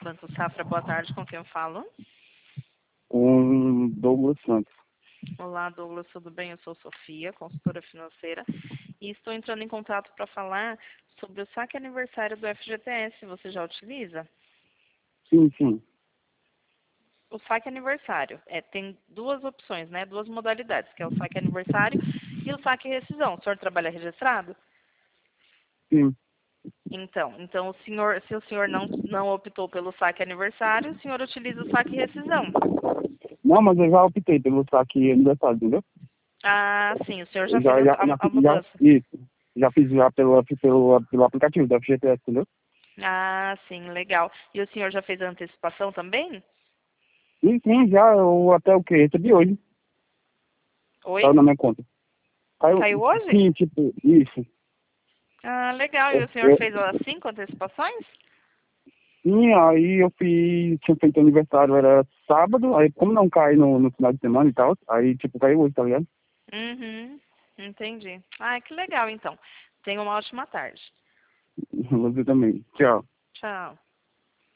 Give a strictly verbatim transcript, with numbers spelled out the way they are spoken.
Banco Safra, boa tarde, com quem eu falo? Com Douglas Santos. Olá, Douglas, tudo bem? Eu sou Sofia, consultora financeira, e estou entrando em contato para falar sobre o saque aniversário do F G T S. Você já utiliza? Sim, sim. O saque aniversário é, tem duas opções, né? Duas modalidades, que é o saque aniversário e o saque rescisão. O senhor trabalha registrado? Sim. Então, então o senhor, se o senhor não, não optou pelo saque aniversário, o senhor utiliza o saque rescisão. Não, mas eu já optei pelo saque aniversário, entendeu? Ah, sim, o senhor já Eu fez já, a, já, já, a, a fiz- já, mudança. isso. Já fiz já pelo, pelo, pelo aplicativo do F G T S, entendeu? Ah, sim, legal. E o senhor já fez a antecipação também? Sim, sim, já, eu até o que? Recebi hoje. Oi? Caiu na minha conta. Caiu, Caiu hoje? sim, tipo, isso. Ah, legal. E Eu, o senhor eu, fez as cinco antecipações? sim, aí eu fiz, tinha feito aniversário, era sábado, aí como não cai no, no final de semana e tal, aí tipo, caiu hoje, tá ligado? Uhum, entendi. Ah, que legal, então. Tenha uma ótima tarde. Você também. Tchau. Tchau.